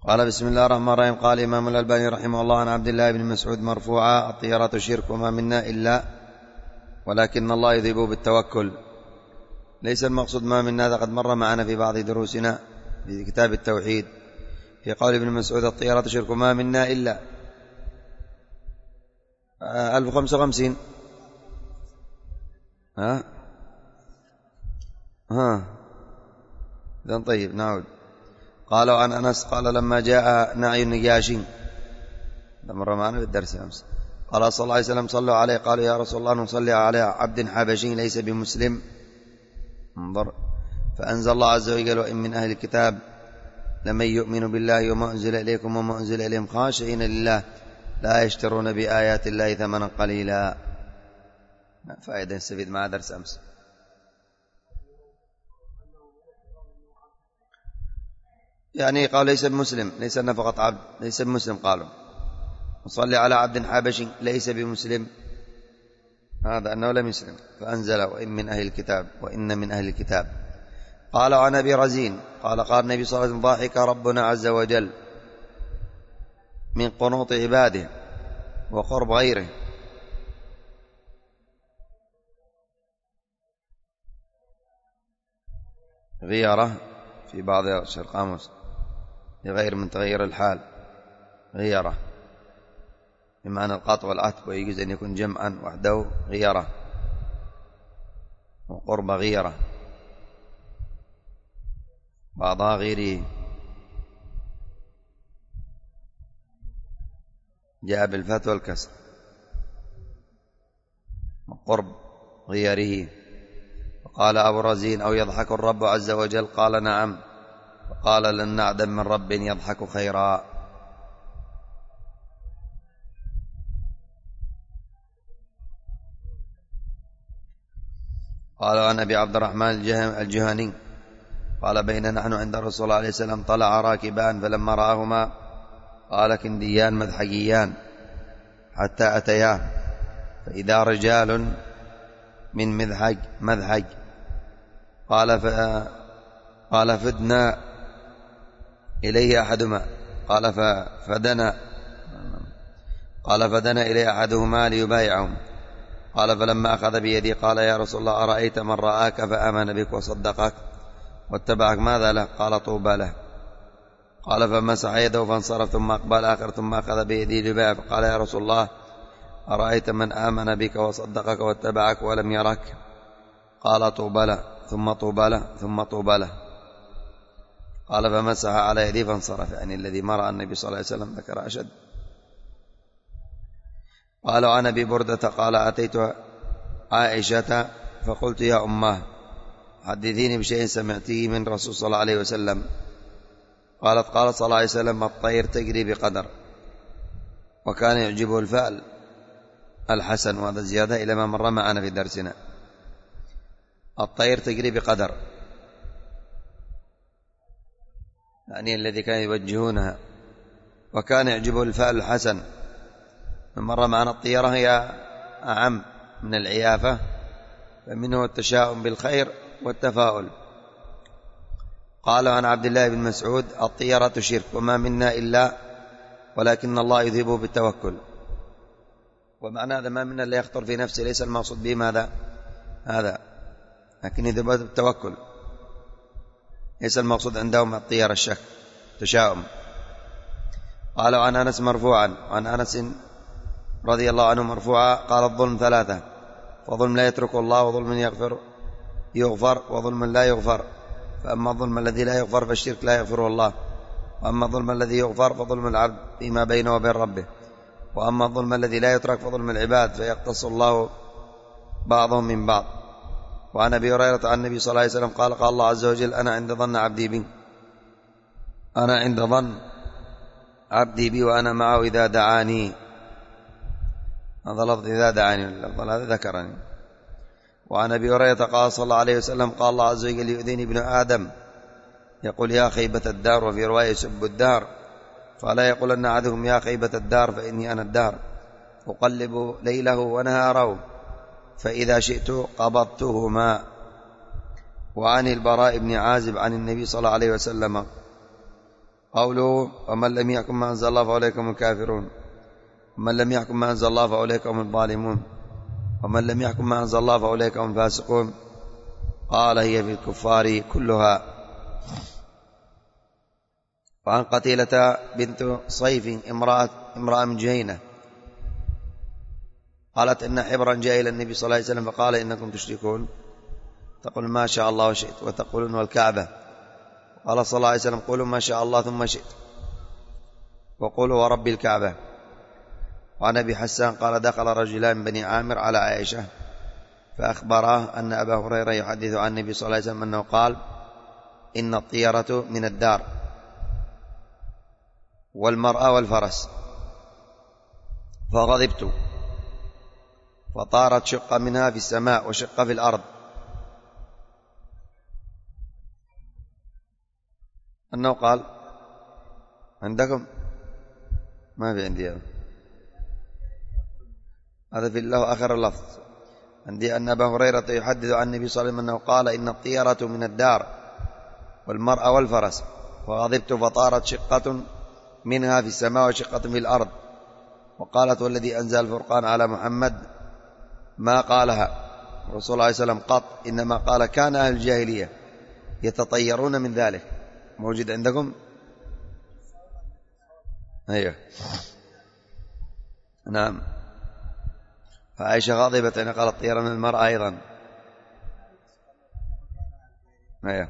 قال بسم الله الرحمن الرحيم. قال الإمام الألباني رحمه الله عن عبد الله بن مسعود مرفوعا: الطيرة شرك وما منا إلا ولكن الله يذهب بالتوكل. ليس المقصود ما منا، هذا قد مر معنا في بعض دروسنا في كتاب التوحيد في قول ابن مسعود: الطيرة شرك وما منا إلا 1055. إذن طيب نعود. قالوا عن أنس قال: لما جاء نعي النجاشي، ده مر معنا في الدرس أمس، قال صلى الله عليه وسلم: صلوا عليه. قالوا: يا رسول الله نصلي على عبد حبشي ليس بمسلم. انظر، فأنزل الله عز وجل: وإن من أهل الكتاب لمن يؤمن بالله وما أنزل إليكم وما أنزل إليهم خاشعين لله لا يشترون بآيات الله ثمنا قليلا. فائدة نستفيد مع درس أمس. يعني قال ليس بمسلم، ليس أنه فقط عبد، ليس بمسلم. قالوا نصلي على عبد حبشي ليس بمسلم، هذا أنه لم يسلم، فأنزل: وإن من أهل الكتاب، وإن من أهل الكتاب. قال عن أبي رزين قال: قال النبي صلى الله عليه وسلم: ضاحك ربنا عز وجل من قنوط عباده وقرب غيره. غيرة في بعض القاموس لغير من تغير الحال، غيرة بمعنى القطع والعتب، ويجوز أن يكون جمعا وحده غيرة، وقرب غيرة بعضها غيره. جاء بالفتح والكسر، وقرب غيره. وقال أبو رزين: أو يضحك الرب عز وجل؟ قال: نعم. وقال: لن نعدم من رب يضحك خيرا. قال عن أبي عبد الرحمن الجهني قال: بين نحن عند رسول الله عليه وسلم طلع راكبان، فلما رآهما قال: كنديان مذحجيان، حتى أتياه فإذا رجال من مذحج. قال فدنا إليه أحدهما، فدنا إليه أحدهما ليبايعهم. قال: فلما أخذ بيدي قال: يا رسول الله، أرأيت من رآك فآمن بك وصدقك واتبعك ماذا له؟ قال: طوبى له. قال: فمسح يده فانصرف، ثم أقبل آخر، ثم أخذ بيدي ليبايع، فقال: يا رسول الله، أرأيت من آمن بك وصدقك واتبعك ولم يرك؟ قال: طوبى له، ثم طوبى له، ثم طوبى له. قال: فمسح على يديه فانصرف، يعني الذي مر النبي صلى الله عليه وسلم ذكر أشد. قال عن أبي بردة قال: أتيت عائشة فقلت: يا أماه، حدثيني بشيء سمعته من رسول صلى الله عليه وسلم. قالت: قال صلى الله عليه وسلم: الطير تجري بقدر. وكان يعجبه الفأل الحسن، وهذا زيادة إلى ما مر معنا في درسنا. الطير تجري بقدر، يعني الذي كان يوجهونها. وكان يعجبه الفأل الحسن، مر معنا الطيرة هي أعم من العيافة، فمنه التشاؤم بالخير والتفاؤل. قال عن عبد الله بن مسعود: الطيرة شرك وما منا إلا ولكن الله يذهبه بالتوكل. ومعنى هذا ما منا لا يخطر في نفسه، ليس المقصود به ماذا هذا، لكن يذهبه بالتوكل. ليس المقصود عندهم الطيرة الشك، تشاؤم. قال عن أنس مرفوعا، عن أنس رضي الله عنه مرفوعا قال: الظلم ثلاثة، فظلم لا يترك الله، وظلم يغفر، وظلم لا يغفر. فأما الظلم الذي لا يغفر فالشرك لا يغفره الله، وأما الظلم الذي يغفر فظلم العبد فيما بينه وبين ربه، وأما الظلم الذي لا يترك فظلم العباد فيقتص الله بعضهم من بعض. وعن أبي هريرة عن النبي صلى الله عليه وسلم قال: قال الله عز وجل: أنا عند ظن عبدي بي، أنا عند ظن عبدي بي وأنا معه إذا دعاني. هذا لفظ إذا دعاني، اللفظ هذا ذكرني. وعن أبي هريرة قال صلى الله عليه وسلم: قال الله عز وجل: يؤذيني ابن آدم يقول: يا خيبة الدار، وفي رواية: يسب الدار، فلا يقولن أحدهم: يا خيبة الدار، فإني أنا الدار، أقلب ليله ونهاره، فإذا شئت قبضتهما. وعن البراء بن عازب عن النبي صلى الله عليه وسلم قوله ومن لم يحكم ما أنزل الله فأولئك هم الكافرون، ومن لم يحكم ما أنزل الله فأولئك هم الظالمون، ومن لم يحكم ما أنزل الله فأولئك هم الفاسقون. قال هي في الكفار كلها. وعن قتيلة بنت صيف امرأة من جهينة قالت إن حبرا جاء إلى النبي صلى الله عليه وسلم فقال إنكم تشركون، تقول ما شاء الله وشئت، وتقولون والكعبة. قال صلى الله عليه وسلم قولوا ما شاء الله ثم شئت، وقولوا ورب الكعبة. وعن أبي حسان قال دخل رجلان من بني عامر على عائشة فأخبراه أن أبا هريرة يحدث عن النبي صلى الله عليه وسلم أنه قال إن الطيرة من الدار والمرأة والفرس، فغضبت فطارت شقة منها في السماء وشقة في الأرض. أنه قال عندكم ما في عندي هذا في الله آخر اللفظ عندي أن أبا هريرة يحدث عن النبي صلى الله عليه وسلم أنه قال إن الطيرة من الدار والمرأة والفرس، فغضبت فطارت شقة منها في السماء وشقة في الأرض. وقالت والذي أنزل الفرقان على محمد ما قالها رسول الله صلى الله عليه وسلم قط، إنما قال كان أهل الجاهلية يتطيرون من ذلك. موجود عندكم؟ أيوه نعم. فعائشة غاضبة أن قالت طيرة من المرأة أيضا. أيوه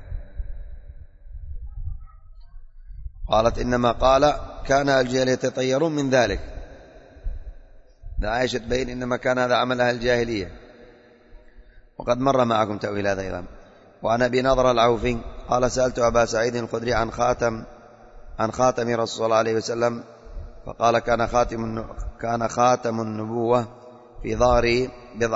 قالت إنما قال كان الجاهلية يتطيرون من ذلك. عائشة تبين إنما كان هذا عمل أهل الجاهلية، وقد مر معكم تأويل هذا أيضا. وعن أبي نضر العوفي قال سألت أبا سعيد الخدري عن خاتم رسول الله صلى الله عليه وسلم، فقال كان خاتم النبوة في ظهره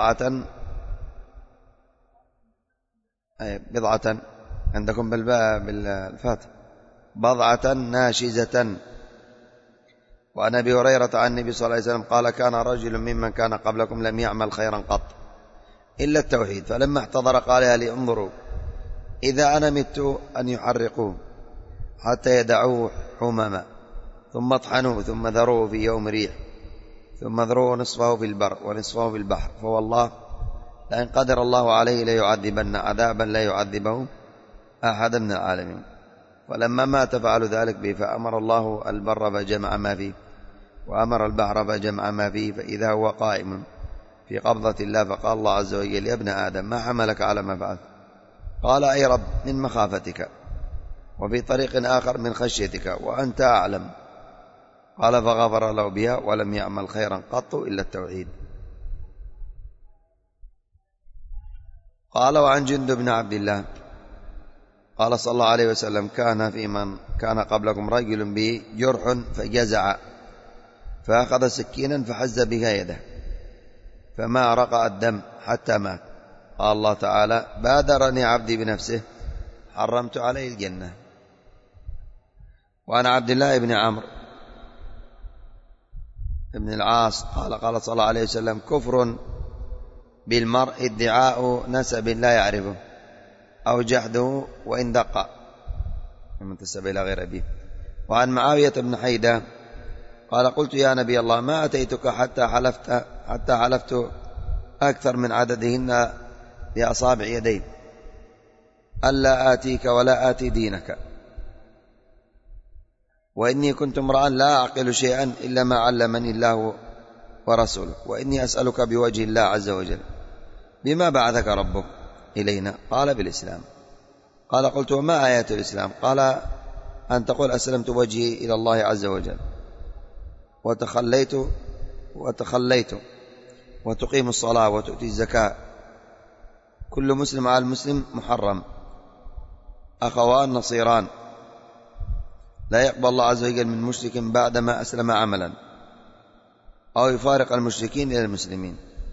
بضعة عندكم بالفاتح بضعة ناشزة. وعن أبي هريرة عن النبي صلى الله عليه وسلم قال كان رجل ممن كان قبلكم لم يعمل خيرا قط إلا التوحيد، فلما احتضر قال يا لي انظروا إذا أنا مت أن يحرقوه حتى يدعوه حمما ثم اطحنوه ثم ذروه في يوم ريح ثم ذروه نصفه في البر ونصفه في البحر، فوالله لئن قدر الله عليه ليعذبن عذابا لا يعذبه أحدا من العالمين. ولما مات فعلوا ذلك به، فأمر الله البر فجمع ما فيه، وأمر البحر فجمع ما فيه، فإذا هو قائم في قبضة الله، فقال الله عز وجل يا ابن آدم ما حملك على ما فعلت؟ قال أي رب من مخافتك، وفي طريق آخر من خشيتك، وأنت أعلم. قال فغفر له بها ولم يعمل خيرا قط إلا التوحيد. قال وعن جندب بن عبد الله قال صلى الله عليه وسلم كان في من كان قبلكم رجل به جرح فجزع فأخذ سكينا فحز بها يده فما رقى الدم حتى مات. قال الله تعالى بادرني عبدي بنفسه حرمت عليه الجنة. وعن عبد الله بن عمرو بن العاص قال صلى الله عليه وسلم كفر بالمرء ادعاء نسب لا يعرفه أو جحده وإن دق منتسب إلى غير أبيه. وعن معاوية بن حيدة قال قلت يا نبي الله ما أتيتك حتى حلفت أكثر من عددهن بأصابع يدين ألا آتيك ولا آتي دينك، وإني كنت امرأ لا أعقل شيئا إلا ما علمني الله ورسوله، وإني أسألك بوجه الله عز وجل بما بعثك ربك إلينا؟ قال بالإسلام. قال قلت وما آيات الإسلام؟ قال أن تقول أسلمت وجهي إلى الله عز وجل وتخليت وتقيم الصلاة وتؤتي الزكاة، كل مسلم على المسلم محرم، أخوان نصيران، لا يقبل الله عز وجل من مشرك بعدما أسلم عملا، أو يفارق المشركين إلى المسلمين.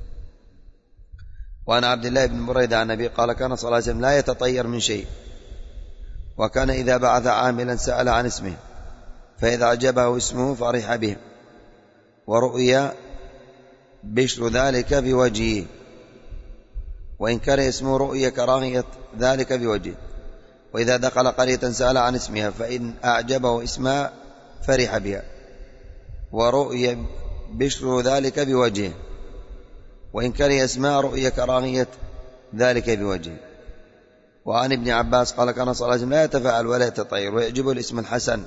وعن عبد الله بن بريدة عن النبي قال كان صلى الله عليه وسلم لا يتطير من شيء، وكان إذا بعث عاملا سأل عن اسمه، فإذا أعجبه اسمه فرح به، ورؤيا بشر ذلك في وجهه، وإن كان اسمه رؤيا كراهية ذلك في وجهه، وإذا دخل قرية سأل عن اسمها، فإن أعجبه اسمها فرح بها، ورؤي بشر ذلك بوجهه، وإن كره اسمها رؤي كراهية ذلك بوجهه. وعن ابن عباس قال كان صلى الله عليه وسلم لا يتفاعل ولا يتطير، ويعجبه الاسم الحسن.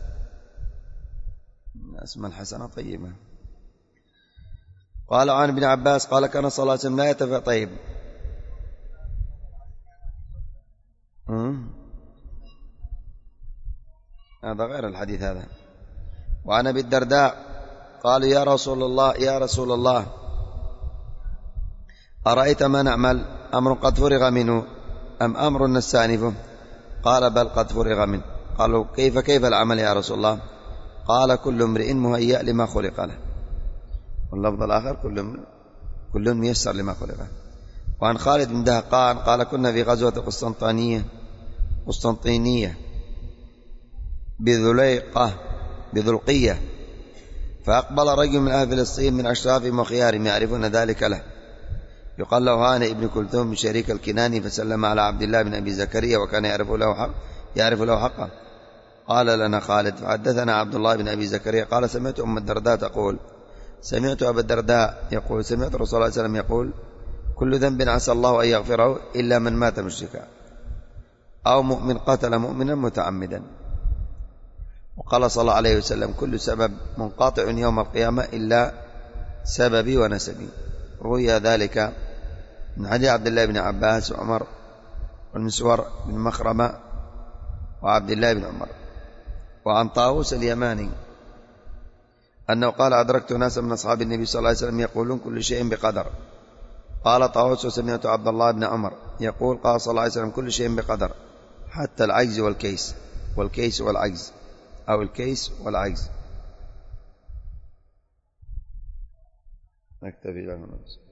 اسم الحسن طيبة. قال عن ابن عباس قال كان صلى الله عليه وسلم لا يتفاعل. طيب، هذا غير الحديث هذا. وعن ابي الدرداء قال يا رسول الله أرأيت ما نعمل، أمر قد فرغ منه أم أمر نستأنفه؟ قال بل قد فرغ منه. قالوا كيف العمل يا رسول الله؟ قال كل امرئ مهيأ لما خلق له، واللفظ الآخر كل ميسر لما خلق له. وعن خالد بن دهقان قال كنا في غزوة قسطنطينية بذلقية، فأقبل رجل من أهل فلسطين من أشرافهم وخيارهم يعرفون ذلك له، يقال له هانئ ابن كلثوم من شريك الكناني، فسلم على عبد الله بن أبي زكريا وكان يعرف له حقه. قال لنا خالد فحدثنا عبد الله بن أبي زكريا قال سمعت أم الدرداء تقول سمعت أبا الدرداء يقول سمعت رسول الله صلى الله عليه وسلم يقول كل ذنب عسى الله أن يغفره إلا من مات مشركا أو مؤمن قتل مؤمنا متعمدا. وقال صلى الله عليه وسلم كل سبب منقطع يوم القيامة إلا سببي ونسبي. روي ذلك من حديث عبد الله بن عباس وعمر والمسور بن مخرمة وعبد الله بن عمر. وعن طاووس اليماني أنه قال أدركت ناسا من أصحاب النبي صلى الله عليه وسلم يقولون كل شيء بقدر. قال طاووس وسمعت عبد الله بن عمر يقول قال صلى الله عليه وسلم كل شيء بقدر حتى العجز والكيس والعجز أو الكيس والعجز. نكتفي لنا.